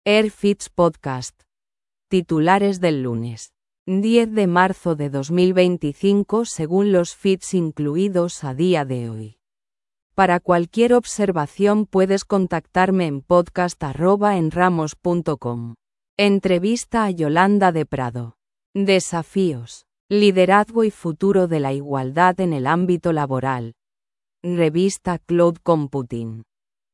Airfits Podcast. Titulares del lunes 10 de marzo de 2025 según los feeds incluidos a día de hoy. Para cualquier observación puedes contactarme en podcast@enramos.com. Entrevista a Yolanda de Prado. Desafíos, liderazgo y futuro de la igualdad en el ámbito laboral. Revista Cloud Computing.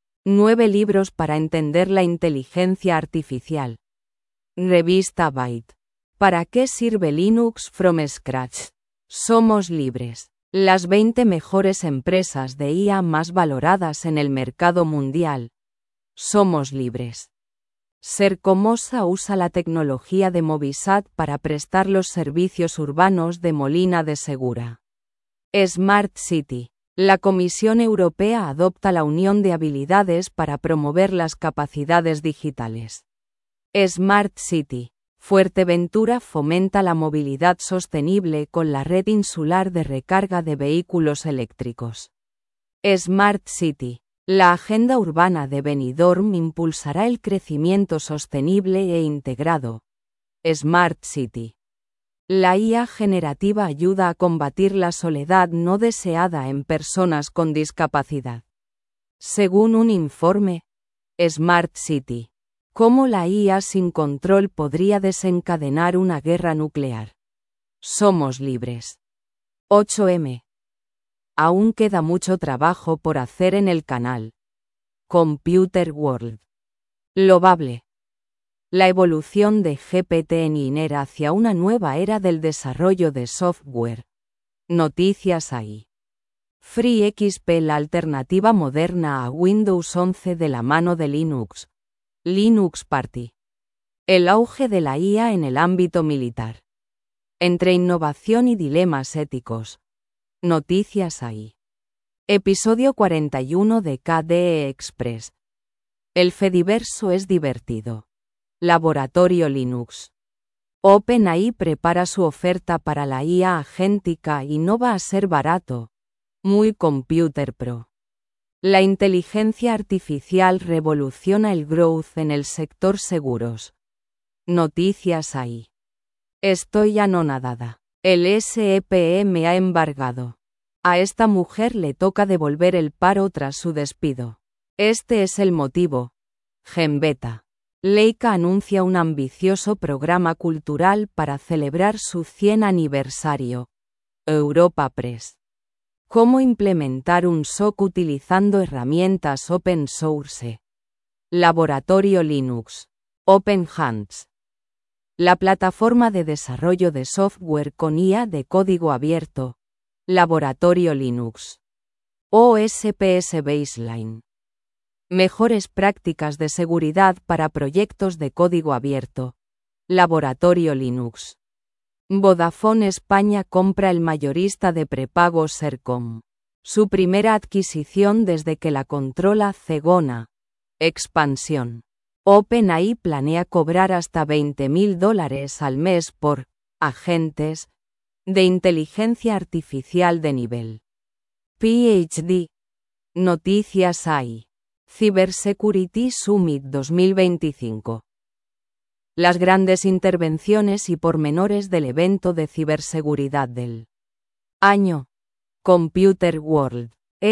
9 libros para entender la inteligencia artificial. Revista Byte. ¿Para qué sirve Linux from Scratch? Somos libres. Las 20 mejores empresas de IA más valoradas en el mercado mundial. Somos libres. Sercomosa usa la tecnología de Movisat para prestar los servicios urbanos de Molina de Segura. Smart City. La Comisión Europea adopta la unión de habilidades para promover las capacidades digitales. Smart City. Fuerteventura fomenta la movilidad sostenible con la red insular de recarga de vehículos eléctricos. Smart City. La agenda urbana de Benidorm impulsará el crecimiento sostenible e integrado. Smart City. La IA generativa ayuda a combatir la soledad no deseada en personas con discapacidad. Según un informe, Smart City. ¿Cómo la IA sin control podría desencadenar una guerra nuclear? Somos libres. 8M. Aún queda mucho trabajo por hacer en el canal. Computer World. Loable. La evolución de GPT-NI hacia una nueva era del desarrollo de software. Noticias AI. FreeXP, la alternativa moderna a Windows 11 de la mano de Linux. Linux Party. El auge de la IA en el ámbito militar. Entre innovación y dilemas éticos. Noticias AI. Episodio 41 de KDE Express. El Fediverso es divertido. Laboratorio Linux. OpenAI prepara su oferta para la IA agéntica y no va a ser barato. Muy Computer Pro. La inteligencia artificial revoluciona el growth en el sector seguros. Noticias AI. Estoy anonadada. El SEPE me ha embargado. A esta mujer le toca devolver el paro tras su despido. Este es el motivo. Genbeta. Leica anuncia un ambicioso programa cultural para celebrar su 100 aniversario. Europa Press. ¿Cómo implementar un SOC utilizando herramientas open source? Laboratorio Linux. Open Hands. La plataforma de desarrollo de software con IA de código abierto. Laboratorio Linux. OSPS Baseline. Mejores prácticas de seguridad para proyectos de código abierto. Laboratorio Linux. Vodafone España compra el mayorista de prepago Sercom. Su primera adquisición desde que la controla Zegona. Expansión. OpenAI planea cobrar hasta $20.000 al mes por agentes de inteligencia artificial de nivel PhD. Noticias AI. Cybersecurity Summit 2025. Las grandes intervenciones y pormenores del evento de ciberseguridad del año. Computer World.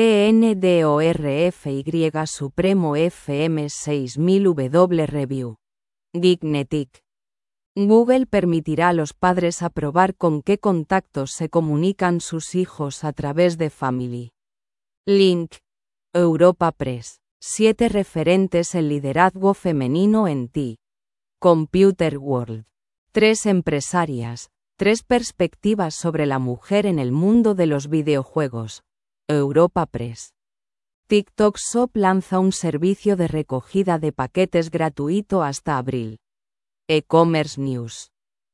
ENDORFY Supremo FM 6000W Review. Geeknetic. Google permitirá a los padres aprobar con qué contactos se comunican sus hijos a través de Family Link. Europa Press. 7 referentes en liderazgo femenino en TI. Computer World. 3 empresarias, 3 perspectivas sobre la mujer en el mundo de los videojuegos. Europa Press. TikTok Shop lanza un servicio de recogida de paquetes gratuito hasta abril. E-Commerce News.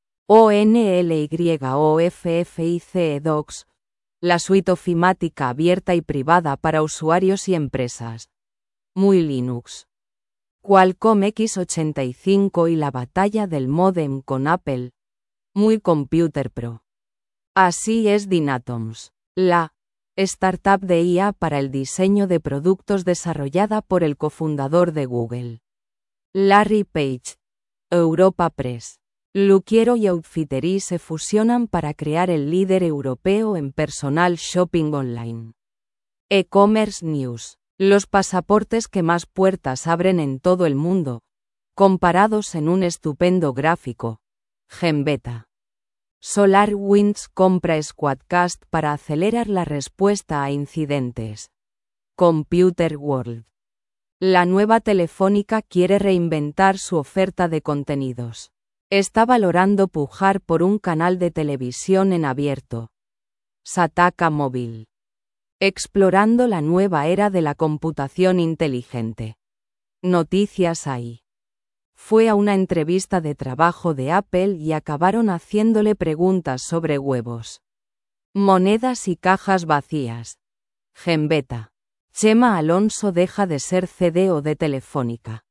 ONLYOFFICE Docs. La suite ofimática abierta y privada para usuarios y empresas. Muy Linux. Qualcomm X85 y la batalla del módem con Apple. Muy Computer Pro. Así es Dynatoms. La startup de IA para el diseño de productos desarrollada por el cofundador de Google. Larry Page. Europa Press. Luquiero y Outfittery se fusionan para crear el líder europeo en personal shopping online. E-Commerce News. Los pasaportes que más puertas abren en todo el mundo, comparados en un estupendo gráfico. Genbeta. SolarWinds compra Squadcast para acelerar la respuesta a incidentes. Computer World. La nueva Telefónica quiere reinventar su oferta de contenidos. Está valorando pujar por un canal de televisión en abierto. Sataka Móvil. Explorando la nueva era de la computación inteligente. Noticias ahí. Fue a una entrevista de trabajo de Apple y acabaron haciéndole preguntas sobre huevos, monedas y cajas vacías. Genbeta. Chema Alonso deja de ser CDO de Telefónica.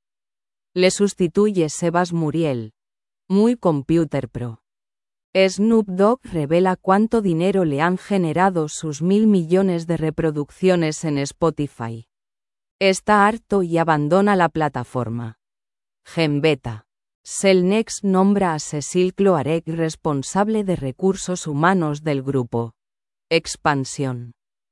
Le sustituye Sebas Muriel. Muy Computer Pro. Snoop Dogg revela cuánto dinero le han generado sus 1.000 millones de reproducciones en Spotify. Está harto y abandona la plataforma. Genbeta. Cellnex nombra a Cecil Cloarec responsable de recursos humanos del grupo. Expansión.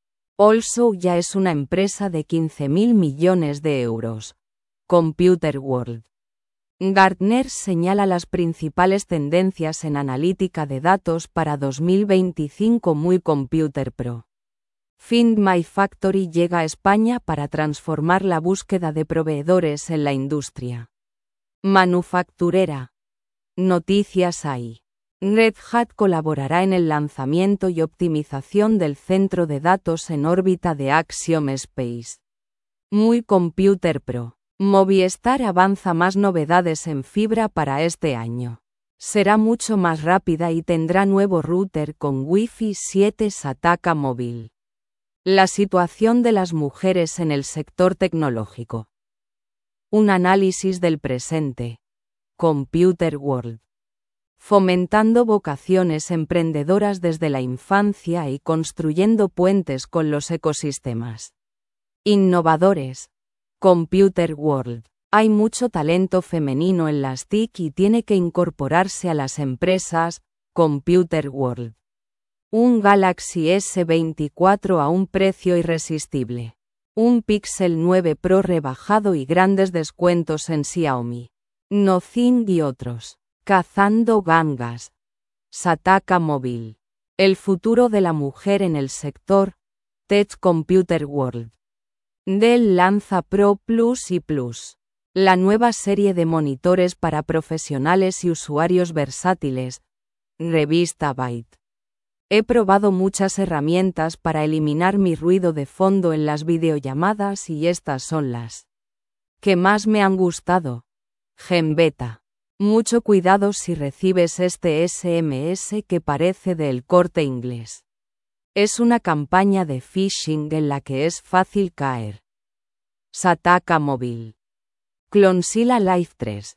Also ya es una empresa de 15.000 millones de euros. Computer World. Gartner señala las principales tendencias en analítica de datos para 2025. Muy Computer Pro. Find My Factory llega a España para transformar la búsqueda de proveedores en la industria manufacturera. Noticias ahí. Red Hat colaborará en el lanzamiento y optimización del centro de datos en órbita de Axiom Space. Muy Computer Pro. Movistar avanza más novedades en fibra para este año. Será mucho más rápida y tendrá nuevo router con Wi-Fi 7 Sataka Móvil. La situación de las mujeres en el sector tecnológico. Un análisis del presente. Computer World. Fomentando vocaciones emprendedoras desde la infancia y construyendo puentes con los ecosistemas innovadores. Computer World. Hay mucho talento femenino en las TIC y tiene que incorporarse a las empresas. Computer World. Un Galaxy S24 a un precio irresistible. Un Pixel 9 Pro rebajado y grandes descuentos en Xiaomi, Nothing y otros. Cazando gangas. Sataka Móvil. El futuro de la mujer en el sector. Tech Computer World. Dell lanza Pro Plus y Plus. La nueva serie de monitores para profesionales y usuarios versátiles. Revista Byte. He probado muchas herramientas para eliminar mi ruido de fondo en las videollamadas y estas son las que más me han gustado. Genbeta. Mucho cuidado si recibes este SMS que parece de El Corte Inglés. Es una campaña de phishing en la que es fácil caer. Sataka Móvil. Clonsila Live 3.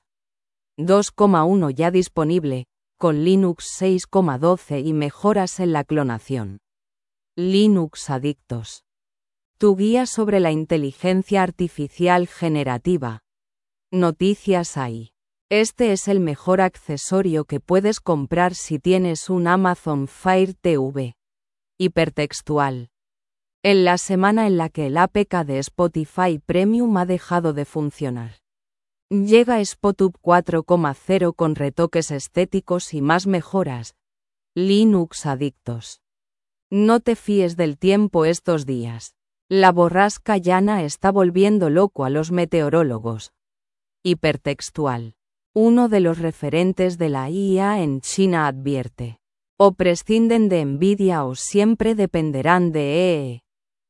2.1 ya disponible, con Linux 6.12 y mejoras en la clonación. Linux Adictos. Tu guía sobre la inteligencia artificial generativa. Noticias ahí. Este es el mejor accesorio que puedes comprar si tienes un Amazon Fire TV. Hipertextual. En la semana en la que el APK de Spotify Premium ha dejado de funcionar. Llega Spotub 4.0 con retoques estéticos y más mejoras. Linux Adictos. No te fíes del tiempo estos días. La borrasca Yana está volviendo loco a los meteorólogos. Hipertextual. Uno de los referentes de la IA en China advierte. O prescinden de Nvidia o siempre dependerán de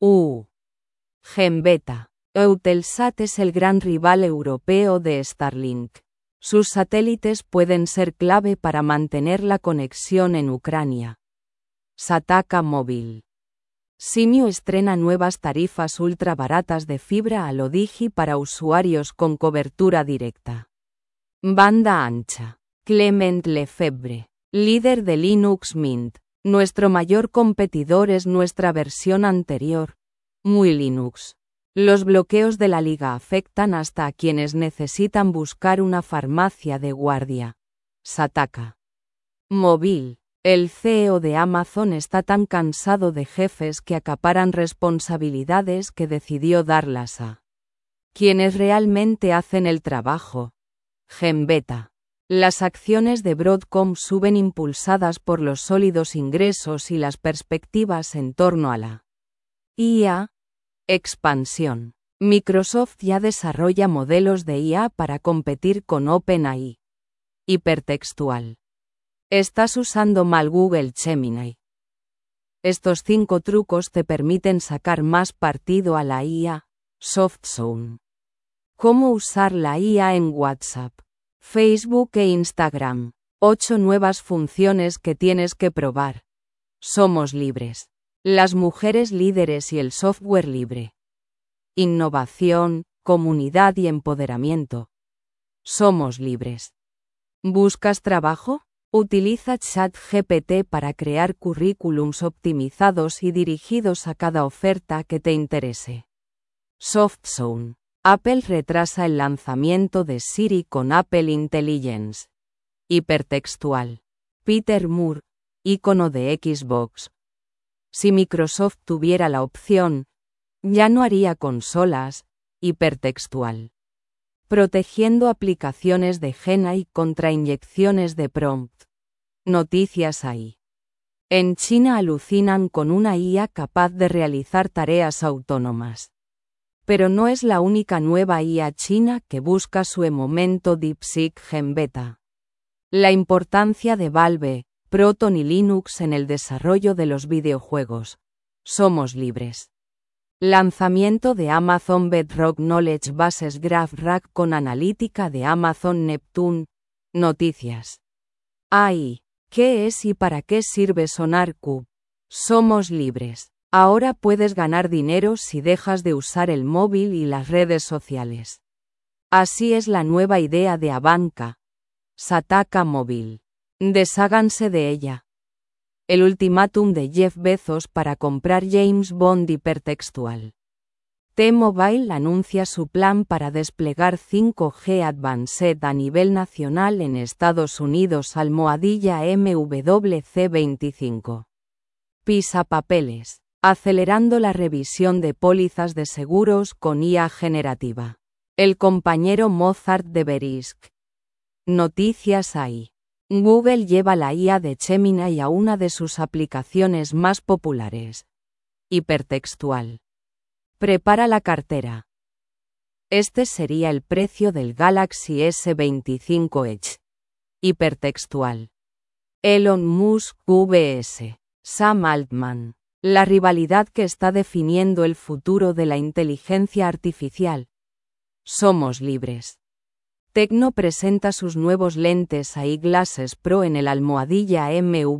Genbeta. Eutelsat es el gran rival europeo de Starlink. Sus satélites pueden ser clave para mantener la conexión en Ucrania. Sataka Móvil. Simio estrena nuevas tarifas ultra baratas de fibra a lo Digi para usuarios con cobertura directa. Banda ancha. Clement Lefebvre, líder de Linux Mint. Nuestro mayor competidor es nuestra versión anterior. Muy Linux. Los bloqueos de la liga afectan hasta a quienes necesitan buscar una farmacia de guardia. Sataka Móvil. El CEO de Amazon está tan cansado de jefes que acaparan responsabilidades que decidió darlas a quienes realmente hacen el trabajo. Gembeta. Las acciones de Broadcom suben impulsadas por los sólidos ingresos y las perspectivas en torno a la IA. Expansión. Microsoft ya desarrolla modelos de IA para competir con OpenAI. Hipertextual. Estás usando mal Google Gemini. Estos 5 trucos te permiten sacar más partido a la IA. SoftZone. Cómo usar la IA en WhatsApp, Facebook e Instagram. 8 nuevas funciones que tienes que probar. Somos libres. Las mujeres líderes y el software libre. Innovación, comunidad y empoderamiento. Somos libres. ¿Buscas trabajo? Utiliza ChatGPT para crear currículums optimizados y dirigidos a cada oferta que te interese. SoftZone. Apple retrasa el lanzamiento de Siri con Apple Intelligence. Hipertextual. Peter Moore, ícono de Xbox. Si Microsoft tuviera la opción, ya no haría consolas. Hipertextual. Protegiendo aplicaciones de GenAI contra inyecciones de prompt. Noticias AI. En China alucinan con una IA capaz de realizar tareas autónomas. Pero no es la única nueva IA china que busca su momento. DeepSeek Gembeta. La importancia de Valve, Proton y Linux en el desarrollo de los videojuegos. Somos libres. Lanzamiento de Amazon Bedrock Knowledge Bases Graph Rack con analítica de Amazon Neptune. Noticias. AI. ¿Qué es y para qué sirve SonarQube? Somos libres. Ahora puedes ganar dinero si dejas de usar el móvil y las redes sociales. Así es la nueva idea de Avanca. Sataka Móvil. Desháganse de ella. El ultimátum de Jeff Bezos para comprar James Bond. Hipertextual. T-Mobile anuncia su plan para desplegar 5G Advanced a nivel nacional en Estados Unidos. MWC25. Pisapapeles. Acelerando la revisión de pólizas de seguros con IA generativa. El compañero Mozart de Verisk. Noticias AI. Google lleva la IA de Gemini a una de sus aplicaciones más populares. Hipertextual. Prepara la cartera. Este sería el precio del Galaxy S25 Edge. Hipertextual. Elon Musk vs. Sam Altman. La rivalidad que está definiendo el futuro de la inteligencia artificial. Somos libres. Tecno presenta sus nuevos lentes AI Glasses Pro en el almohadilla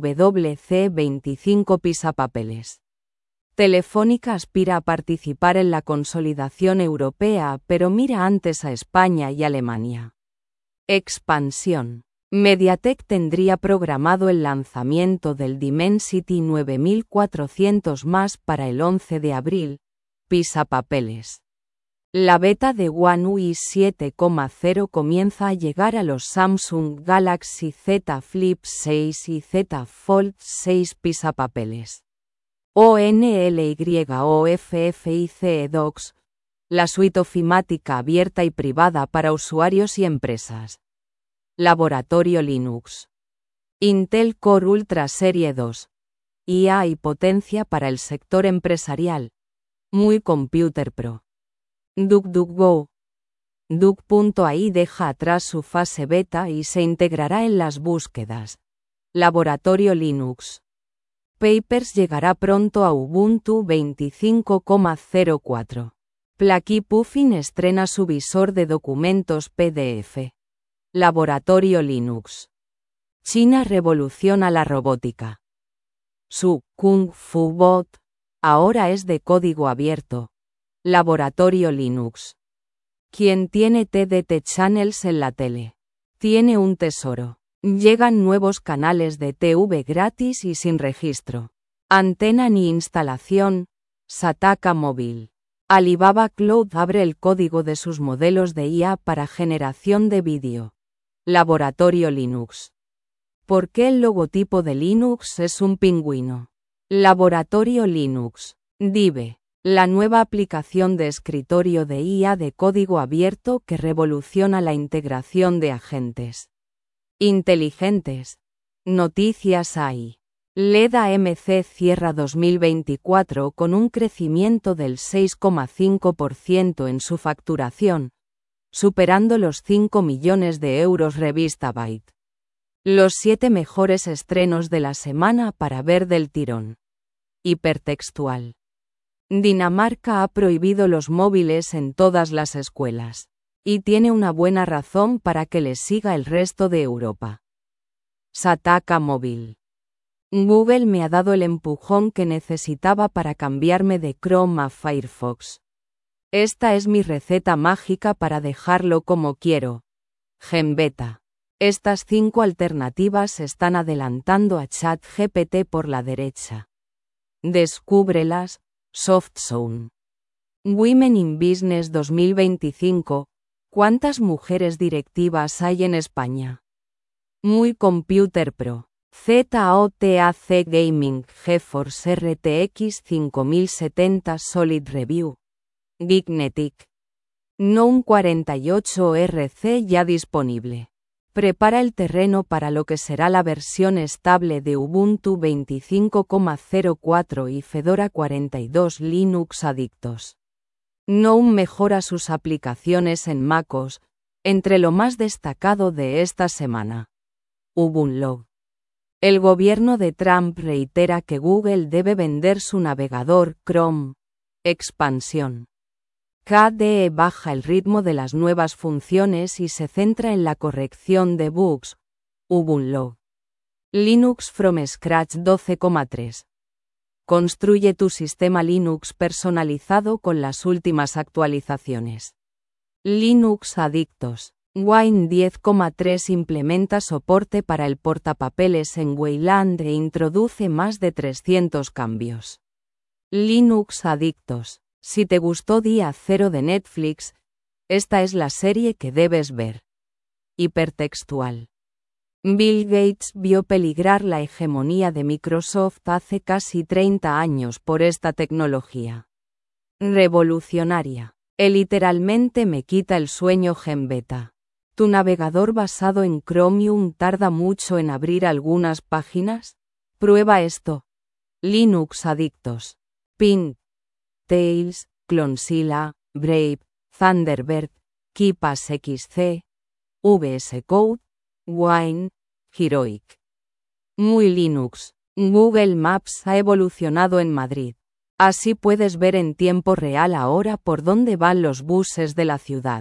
MWC25. Pisapapeles. Telefónica aspira a participar en la consolidación europea, pero mira antes a España y Alemania. Expansión. MediaTek tendría programado el lanzamiento del Dimensity 9400 más para el 11 de abril. Pisapapeles. La beta de One UI 7.0 comienza a llegar a los Samsung Galaxy Z Flip 6 y Z Fold 6. Pisapapeles. ONLYOFFICE Docs. La suite ofimática abierta y privada para usuarios y empresas. Laboratorio Linux. Intel Core Ultra Serie 2. IA y potencia para el sector empresarial. Muy Computer Pro. DuckDuckGo. Duck.ai deja atrás su fase beta y se integrará en las búsquedas. Laboratorio Linux. Papers llegará pronto a Ubuntu 25.04. Plaky Puffin estrena su visor de documentos PDF. Laboratorio Linux. China revoluciona la robótica. Su Kung Fu Bot ahora es de código abierto. Laboratorio Linux. Quien tiene TDT Channels en la tele tiene un tesoro. Llegan nuevos canales de TV gratis y sin registro. Antena ni instalación. Sataka Móvil. Alibaba Cloud abre el código de sus modelos de IA para generación de vídeo. Laboratorio Linux. ¿Por qué el logotipo de Linux es un pingüino? Laboratorio Linux. Dive. La nueva aplicación de escritorio de IA de código abierto que revoluciona la integración de agentes inteligentes. Noticias AI. LEDA MC cierra 2024 con un crecimiento del 6,5% en su facturación, superando los 5 millones de euros. Revista Byte. Los 7 mejores estrenos de la semana para ver del tirón. Hipertextual. Dinamarca ha prohibido los móviles en todas las escuelas. Y tiene una buena razón para que les siga el resto de Europa. Sataka Móvil. Google me ha dado el empujón que necesitaba para cambiarme de Chrome a Firefox. Esta es mi receta mágica para dejarlo como quiero. Genbeta. Estas 5 alternativas están adelantando a ChatGPT por la derecha. Descúbrelas. SoftZone. Women in Business 2025. ¿Cuántas mujeres directivas hay en España? Muy Computer Pro. ZOTAC Gaming GeForce RTX 5070 Solid Review. Geeknetic. GNOME 48 RC ya disponible. Prepara el terreno para lo que será la versión estable de Ubuntu 25.04 y Fedora 42 Linux Adictos. GNOME mejora sus aplicaciones en MacOS, entre lo más destacado de esta semana. Ubunlog. El gobierno de Trump reitera que Google debe vender su navegador Chrome. Expansión. KDE baja el ritmo de las nuevas funciones y se centra en la corrección de bugs. Ubunlog. Linux from Scratch 12,3. Construye tu sistema Linux personalizado con las últimas actualizaciones. Linux Adictos. Wine 10,3 implementa soporte para el portapapeles en Wayland e introduce más de 300 cambios. Linux Adictos. Si te gustó Día Cero de Netflix, esta es la serie que debes ver. Hipertextual. Bill Gates vio peligrar la hegemonía de Microsoft hace casi 30 años por esta tecnología. Revolucionaria. Literalmente me quita el sueño Genbeta. ¿Tu navegador basado en Chromium tarda mucho en abrir algunas páginas? Prueba esto. Linux Adictos. Ping. Tails, Clonsila, Brave, Thunderbird, KeePass XC, VS Code, Wine, Heroic. Muy Linux. Google Maps ha evolucionado en Madrid. Así puedes ver en tiempo real ahora por dónde van los buses de la ciudad.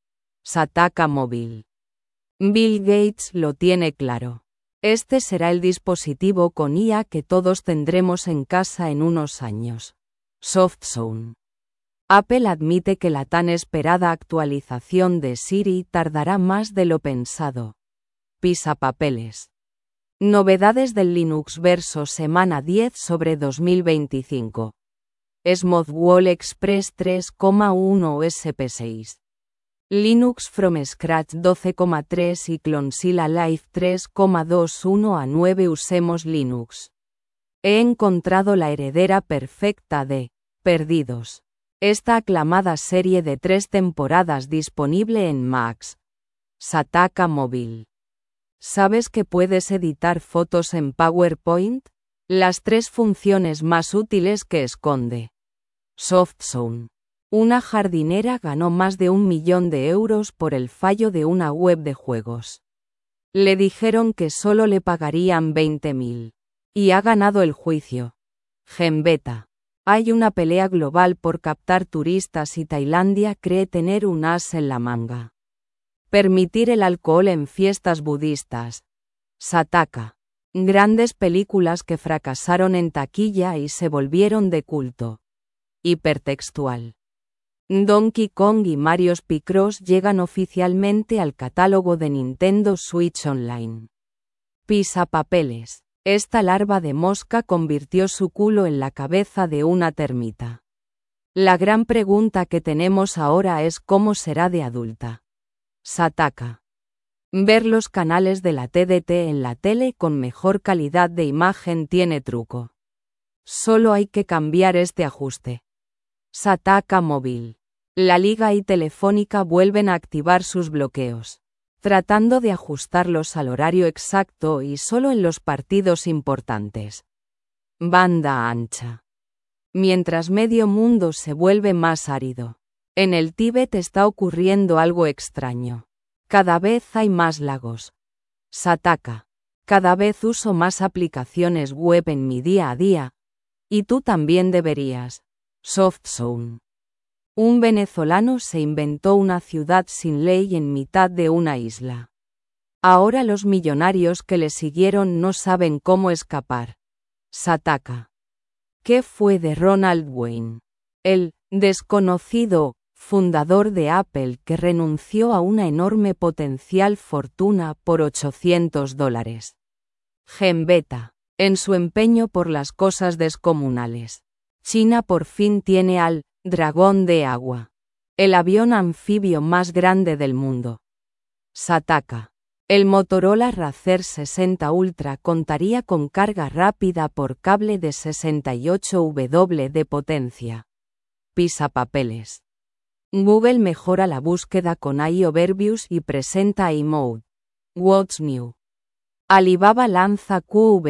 Sataka Móvil. Bill Gates lo tiene claro. Este será el dispositivo con IA que todos tendremos en casa en unos años. SoftZone. Apple admite que la tan esperada actualización de Siri tardará más de lo pensado. Pisapapeles. Novedades del Linux Verso semana 10 sobre 2025. Smoothwall Express 3,1 SP6. Linux from Scratch 12,3 y Clonsila Live 3,21 a 9. Usemos Linux. He encontrado la heredera perfecta de Perdidos. Esta aclamada serie de 3 temporadas disponible en Macs. Sataka Móvil. ¿Sabes que puedes editar fotos en PowerPoint? Las 3 funciones más útiles que esconde. SoftZone. Una jardinera ganó más de 1 millón de euros por el fallo de una web de juegos. Le dijeron que solo le pagarían 20.000. Y ha ganado el juicio. Genbeta. Hay una pelea global por captar turistas y Tailandia cree tener un as en la manga. Permitir el alcohol en fiestas budistas. Sataka. Grandes películas que fracasaron en taquilla y se volvieron de culto. Hipertextual. Donkey Kong y Mario Picross llegan oficialmente al catálogo de Nintendo Switch Online. Pisapapeles. Esta larva de mosca convirtió su culo en la cabeza de una termita. La gran pregunta que tenemos ahora es cómo será de adulta. Sataka. Ver los canales de la TDT en la tele con mejor calidad de imagen tiene truco. Solo hay que cambiar este ajuste. Sataka Móvil. La Liga y Telefónica vuelven a activar sus bloqueos, tratando de ajustarlos al horario exacto y solo en los partidos importantes. Banda ancha. Mientras medio mundo se vuelve más árido, en el Tíbet está ocurriendo algo extraño. Cada vez hay más lagos. Sataka. Cada vez uso más aplicaciones web en mi día a día. Y tú también deberías. SoftZone. Un venezolano se inventó una ciudad sin ley en mitad de una isla. Ahora los millonarios que le siguieron no saben cómo escapar. Sataka. ¿Qué fue de Ronald Wayne? El desconocido fundador de Apple que renunció a una enorme potencial fortuna por $800. Gembeta. En su empeño por las cosas descomunales, China por fin tiene al dragón de agua, el avión anfibio más grande del mundo. Sataka. El Motorola Razr 60 Ultra contaría con carga rápida por cable de 68W de potencia. Pisapapeles. Google mejora la búsqueda con AI Overviews y presenta iMode. What's new? Alibaba lanza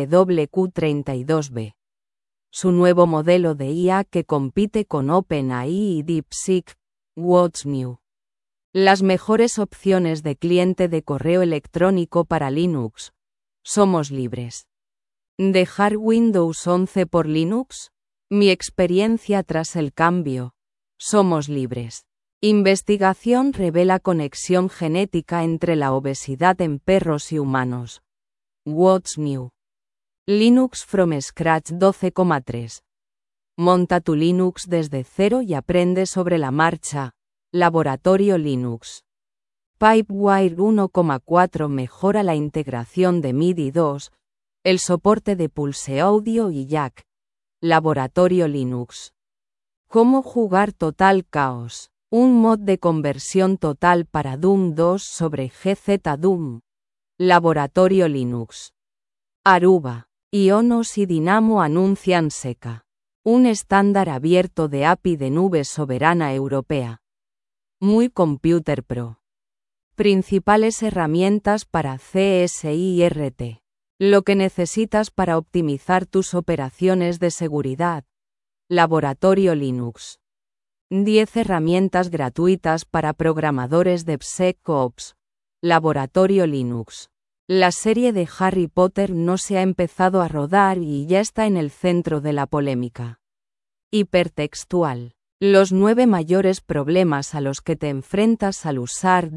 QWQ32B. Su nuevo modelo de IA que compite con OpenAI y DeepSeek. What's new? Las mejores opciones de cliente de correo electrónico para Linux. Somos libres. ¿Dejar Windows 11 por Linux? Mi experiencia tras el cambio. Somos libres. Investigación revela conexión genética entre la obesidad en perros y humanos. What's new? Linux from Scratch 12,3. Monta tu Linux desde cero y aprende sobre la marcha. Laboratorio Linux. Pipewire 1,4 mejora la integración de MIDI 2, el soporte de Pulse Audio y Jack. Laboratorio Linux. ¿Cómo jugar Total Chaos? Un mod de conversión total para Doom 2 sobre GZ Doom. Laboratorio Linux. Aruba, Ionos y Dynamo anuncian SECA, un estándar abierto de API de nube soberana europea. Muy Computer Pro. Principales herramientas para CSIRT. Lo que necesitas para optimizar tus operaciones de seguridad. Laboratorio Linux. 10 herramientas gratuitas para programadores de DevSecOps. Laboratorio Linux. La serie de Harry Potter no se ha empezado a rodar y ya está en el centro de la polémica. Hipertextual. Los 9 mayores problemas a los que te enfrentas al usar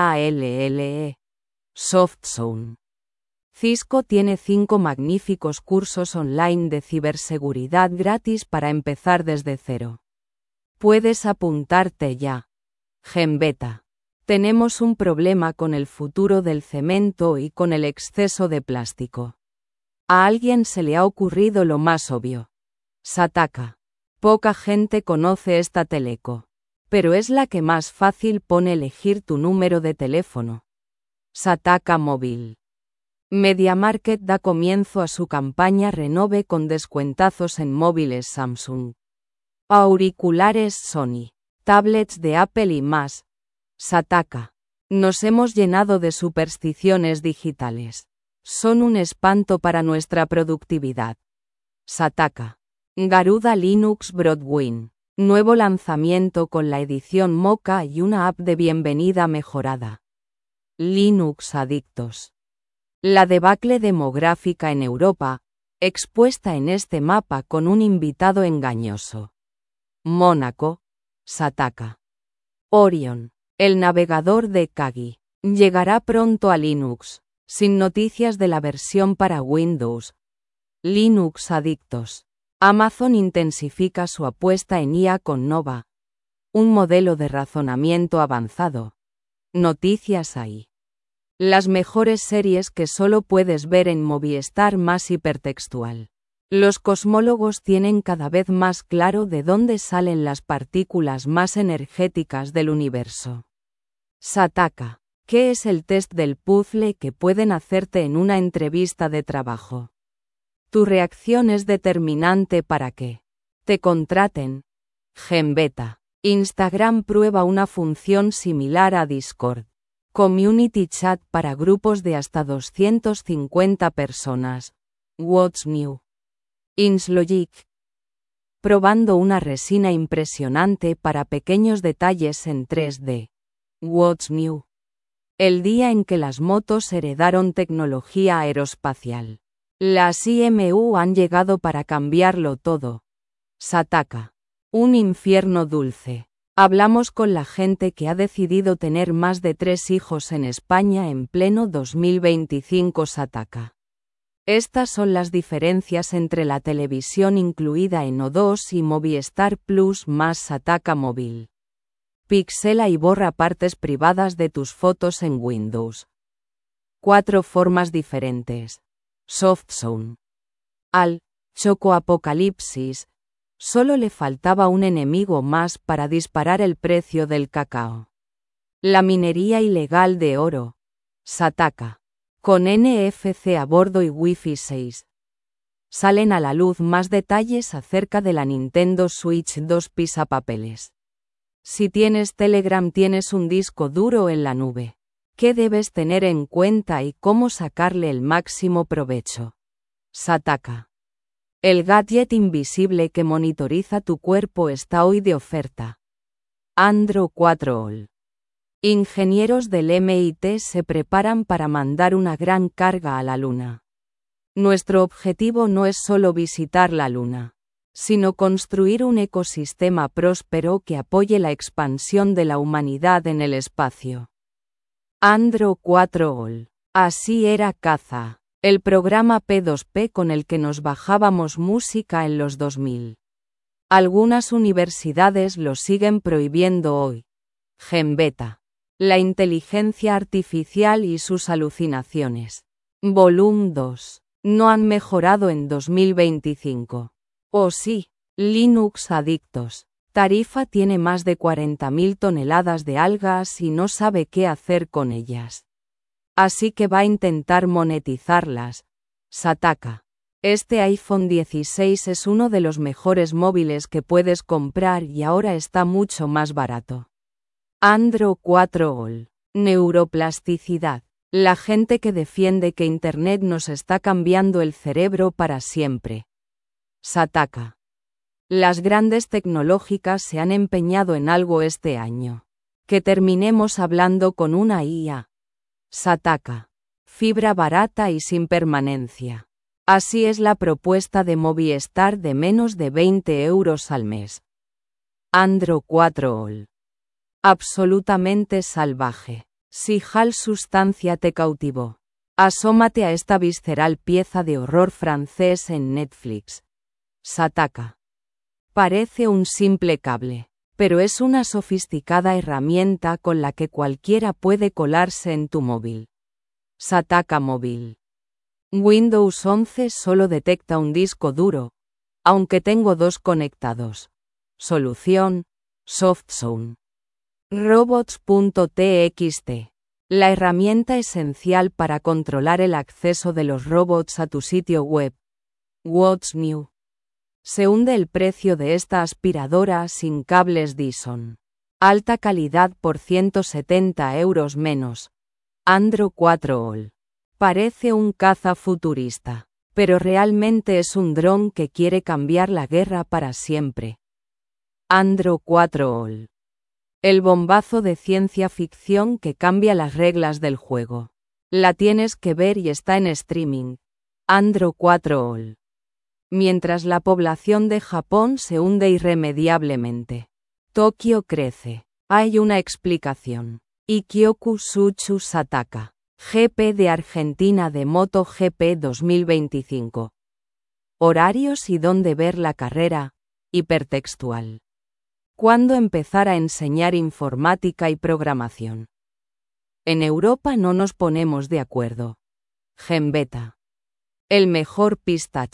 DALLE. SoftZone. Cisco tiene 5 magníficos cursos online de ciberseguridad gratis para empezar desde cero. Puedes apuntarte ya. Gembeta. Tenemos un problema con el futuro del cemento y con el exceso de plástico. A alguien se le ha ocurrido lo más obvio. Sataka. Poca gente conoce esta teleco, pero es la que más fácil pone elegir tu número de teléfono. Sataka Móvil. MediaMarkt da comienzo a su campaña Renove con descuentazos en móviles Samsung, auriculares Sony, tablets de Apple y más. Sataka. Nos hemos llenado de supersticiones digitales. Son un espanto para nuestra productividad. Sataka. Garuda Linux Broadwin. Nuevo lanzamiento con la edición Mocha y una app de bienvenida mejorada. Linux Adictos. La debacle demográfica en Europa, expuesta en este mapa con un invitado engañoso. Mónaco. Sataka. Orion. El navegador de Kagi. Llegará pronto a Linux, sin noticias de la versión para Windows. Linux Adictos. Amazon intensifica su apuesta en IA con Nova, un modelo de razonamiento avanzado. Noticias ahí. Las mejores series que solo puedes ver en Movistar más hipertextual. Los cosmólogos tienen cada vez más claro de dónde salen las partículas más energéticas del universo. Sataka. ¿Qué es el test del puzzle que pueden hacerte en una entrevista de trabajo? Tu reacción es determinante para que te contraten. Genbeta. Instagram prueba una función similar a Discord. Community Chat para grupos de hasta 250 personas. What's new? InsLogic. Probando una resina impresionante para pequeños detalles en 3D. What's new? El día en que las motos heredaron tecnología aeroespacial. Las IMU han llegado para cambiarlo todo. Sataka. Un infierno dulce. Hablamos con la gente que ha decidido tener más de 3 hijos en España en pleno 2025. Sataka. Estas son las diferencias entre la televisión incluida en O2 y Movistar Plus más Sataka Móvil. Pixela y borra partes privadas de tus fotos en Windows. 4 formas diferentes. Softzone. Al Choco Apocalipsis. Solo le faltaba un enemigo más para disparar el precio del cacao. La minería ilegal de oro. Sataka. Con NFC a bordo y Wi-Fi 6. Salen a la luz más detalles acerca de la Nintendo Switch 2 pisapapeles. Si tienes Telegram tienes un disco duro en la nube. ¿Qué debes tener en cuenta y cómo sacarle el máximo provecho? Sataka. El gadget invisible que monitoriza tu cuerpo está hoy de oferta. Andro 4 All. Ingenieros del MIT se preparan para mandar una gran carga a la Luna. Nuestro objetivo no es solo visitar la Luna, sino construir un ecosistema próspero que apoye la expansión de la humanidad en el espacio. Andro 4 All. Así era Caza, el programa P2P con el que nos bajábamos música en los 2000. Algunas universidades lo siguen prohibiendo hoy. Genbeta. La inteligencia artificial y sus alucinaciones. Volumen 2. No han mejorado en 2025. Oh sí, Linux adictos. Tarifa tiene más de 40.000 toneladas de algas y no sabe qué hacer con ellas. Así que va a intentar monetizarlas. Sataka. Este iPhone 16 es uno de los mejores móviles que puedes comprar y ahora está mucho más barato. Andro 4 All. Neuroplasticidad. La gente que defiende que Internet nos está cambiando el cerebro para siempre. Sataka. Las grandes tecnológicas se han empeñado en algo este año. Que terminemos hablando con una IA. Sataka. Fibra barata y sin permanencia. Así es la propuesta de Movistar de menos de 20 euros al mes. Andro 4 All. Absolutamente salvaje. Si Hal Sustancia te cautivó, asómate a esta visceral pieza de horror francés en Netflix. Sataka. Parece un simple cable, pero es una sofisticada herramienta con la que cualquiera puede colarse en tu móvil. Sataka Móvil. Windows 11 solo detecta un disco duro, aunque tengo 2 conectados. Solución: Softzone. Robots.txt. La herramienta esencial para controlar el acceso de los robots a tu sitio web. What's new? Se hunde el precio de esta aspiradora sin cables Dyson. Alta calidad por 170 euros menos. Andro 4 All. Parece un caza futurista, pero realmente es un dron que quiere cambiar la guerra para siempre. Andro 4 All. El bombazo de ciencia ficción que cambia las reglas del juego. La tienes que ver y está en streaming. Andro 4 All. Mientras la población de Japón se hunde irremediablemente, Tokio crece. Hay una explicación. Ikyoku Suchu Sataka. GP de Argentina de MotoGP 2025. Horarios y dónde ver la carrera. Hipertextual. ¿Cuándo empezar a enseñar informática y programación? En Europa no nos ponemos de acuerdo. Genbeta. El mejor pistacho.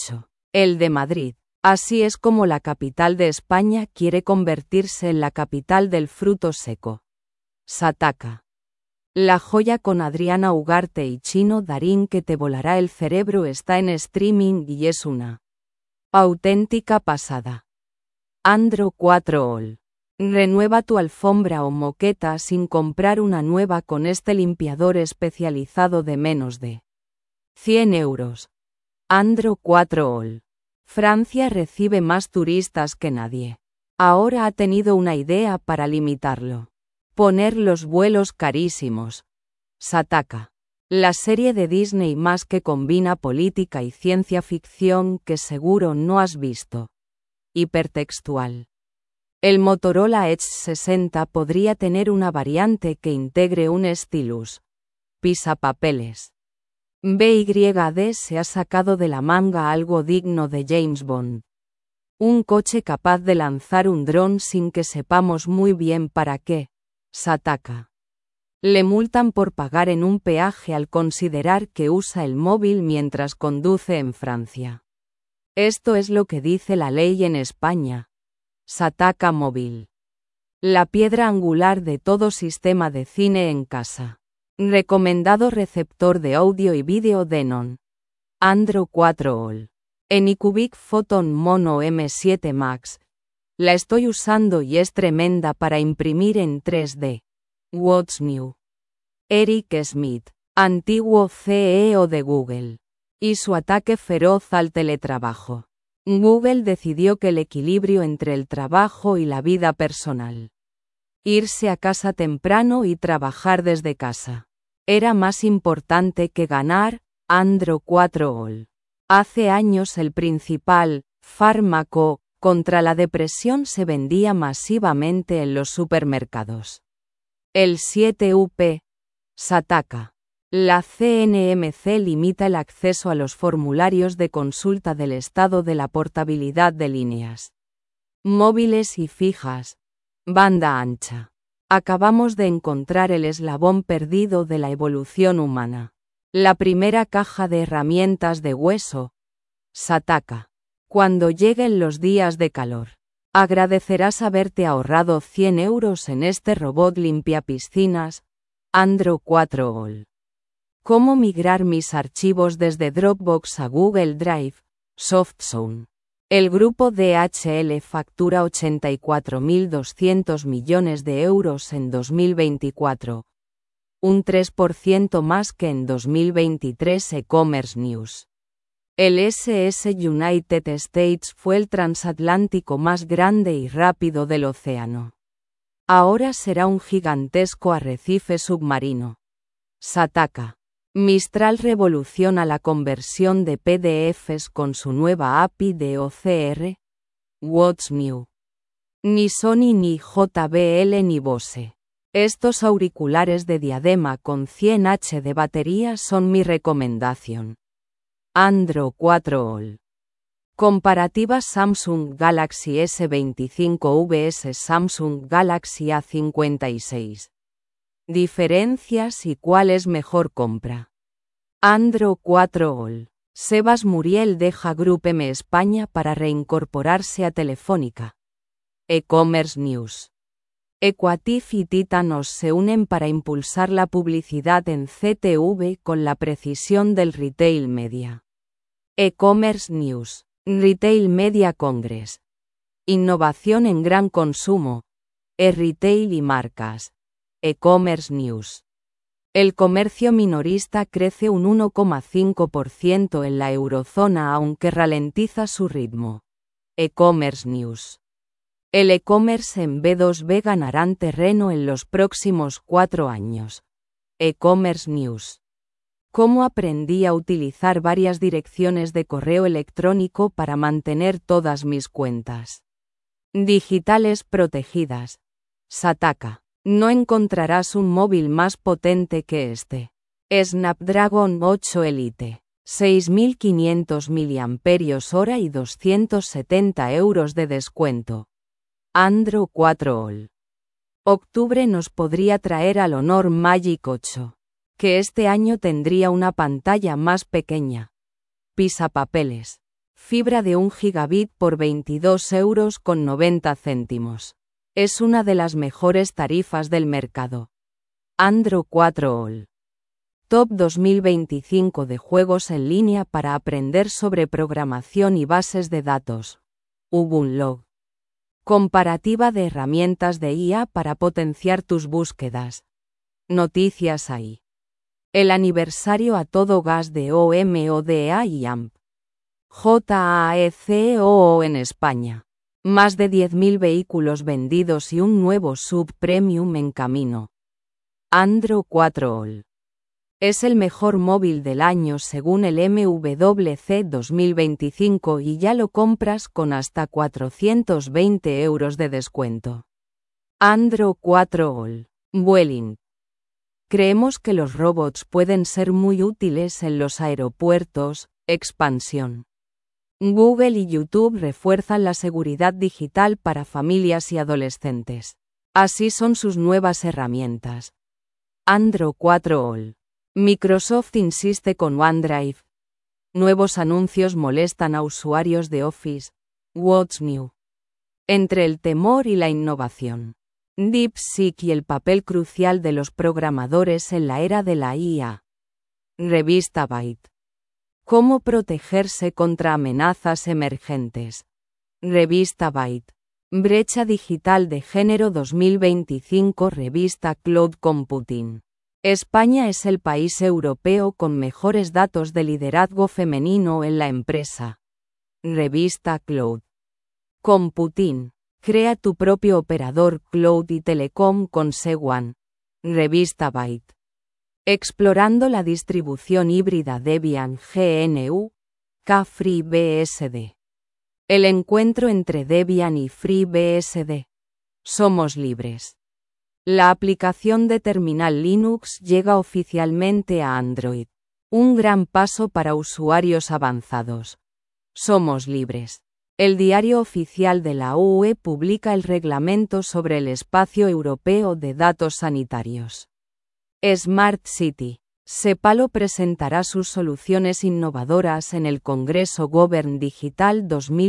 El de Madrid. Así es como la capital de España quiere convertirse en la capital del fruto seco. Sataka. La joya con Adriana Ugarte y Chino Darín que te volará el cerebro está en streaming y es una auténtica pasada. Andro 4 All. Renueva tu alfombra o moqueta sin comprar una nueva con este limpiador especializado de menos de 100 euros. Andro 4 All. Francia recibe más turistas que nadie. Ahora ha tenido una idea para limitarlo. Poner los vuelos carísimos. Sataka. La serie de Disney más que combina política y ciencia ficción que seguro no has visto. Hipertextual. El Motorola Edge 60 podría tener una variante que integre un stylus. Pisapapeles. BYD se ha sacado de la manga algo digno de James Bond. Un coche capaz de lanzar un dron sin que sepamos muy bien para qué. Sataka. Le multan por pagar en un peaje al considerar que usa el móvil mientras conduce en Francia. Esto es lo que dice la ley en España. Sataka Móvil. La piedra angular de todo sistema de cine en casa. Recomendado receptor de audio y vídeo Denon. Andro 4 All. Anycubic Photon Mono M7 Max. La estoy usando y es tremenda para imprimir en 3D. What's new? Eric Smith, antiguo CEO de Google. Y su ataque feroz al teletrabajo. Google decidió que el equilibrio entre el trabajo y la vida personal. Irse a casa temprano y trabajar desde casa. Era más importante que ganar. Andro 4 All. Hace años el principal fármaco contra la depresión se vendía masivamente en los supermercados. El 7UP. Sataka. La CNMC limita el acceso a los formularios de consulta del estado de la portabilidad de líneas móviles y fijas. Banda ancha. Acabamos de encontrar el eslabón perdido de la evolución humana. La primera caja de herramientas de hueso. Sataka. Cuando lleguen los días de calor, agradecerás haberte ahorrado 100 euros en este robot limpiapiscinas. Andro 4 All. ¿Cómo migrar mis archivos desde Dropbox a Google Drive? SoftZone. El grupo DHL factura 84.200 millones de euros en 2024. Un 3% más que en 2023. E-Commerce News. El SS United States fue el transatlántico más grande y rápido del océano. Ahora será un gigantesco arrecife submarino. Sataka. Mistral revoluciona la conversión de PDFs con su nueva API de OCR. What's new? Ni Sony ni JBL ni Bose. Estos auriculares de diadema con 100H de batería son mi recomendación. Andro 4 All. Comparativa Samsung Galaxy S25 vs Samsung Galaxy A56. Diferencias y cuál es mejor compra. Andro 4 All. Sebas Muriel deja Group M España para reincorporarse a Telefónica. E-Commerce News. Equatif y Titanos se unen para impulsar la publicidad en CTV con la precisión del retail media. E-Commerce News. Retail Media Congress. Innovación en gran consumo. E-Retail y marcas. E-Commerce News. El comercio minorista crece un 1,5% en la eurozona aunque ralentiza su ritmo. E-Commerce News. El e-commerce en B2B ganarán terreno en los próximos 4 años. E-Commerce News. ¿Cómo aprendí a utilizar varias direcciones de correo electrónico para mantener todas mis cuentas digitales protegidas? Sataka. No encontrarás un móvil más potente que este. Snapdragon 8 Elite. 6.500 mAh y 270 euros de descuento. Andro 4 All. Octubre nos podría traer al Honor Magic 8, que este año tendría una pantalla más pequeña. Pisapapeles. Fibra de 1 gigabit por 22,90 €. Es una de las mejores tarifas del mercado. Android 4 All. Top 2025 de juegos en línea para aprender sobre programación y bases de datos. Ubunlog. Comparativa de herramientas de IA para potenciar tus búsquedas. Noticias AI. El aniversario a todo gas de OMODA y AMP. JAECOO en España. Más de 10.000 vehículos vendidos y un nuevo sub premium en camino. Android 4 All. Es el mejor móvil del año según el MWC 2025 y ya lo compras con hasta 420 € de descuento. Android 4 All. Vueling. Creemos que los robots pueden ser muy útiles en los aeropuertos. Expansión. Google y YouTube refuerzan la seguridad digital para familias y adolescentes. Así son sus nuevas herramientas. Android 4 All. Microsoft insiste con OneDrive. Nuevos anuncios molestan a usuarios de Office. What's new? Entre el temor y la innovación. DeepSeek y el papel crucial de los programadores en la era de la IA. Revista Byte. ¿Cómo protegerse contra amenazas emergentes? Revista Byte. Brecha digital de género 2025. Revista Cloud Computing. España es el país europeo con mejores datos de liderazgo femenino en la empresa. Revista Cloud Computing. Crea tu propio operador cloud y telecom con SeOne. Revista Byte. Explorando la distribución híbrida Debian GNU, KFreeBSD. El encuentro entre Debian y FreeBSD. Somos libres. La aplicación de terminal Linux llega oficialmente a Android. Un gran paso para usuarios avanzados. Somos libres. El diario oficial de la UE publica el reglamento sobre el espacio europeo de datos sanitarios. Smart City. Sepalo presentará sus soluciones innovadoras en el Congreso Govern Digital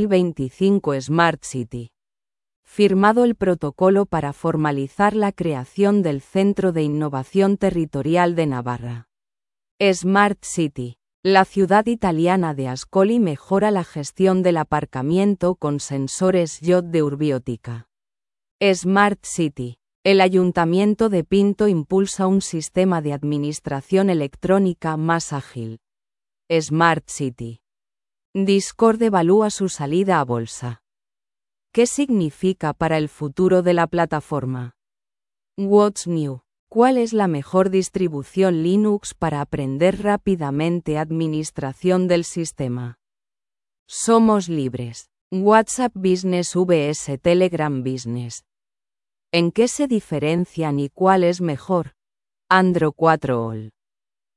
2025 Smart City. Firmado el protocolo para formalizar la creación del Centro de Innovación Territorial de Navarra. Smart City. La ciudad italiana de Ascoli mejora la gestión del aparcamiento con sensores IoT de Urbiótica. Smart City. El Ayuntamiento de Pinto impulsa un sistema de administración electrónica más ágil. Smart City. Discord evalúa su salida a bolsa. ¿Qué significa para el futuro de la plataforma? What's new? ¿Cuál es la mejor distribución Linux para aprender rápidamente administración del sistema? Somos libres. WhatsApp Business vs Telegram Business. ¿En qué se diferencian y cuál es mejor? Android 4 All.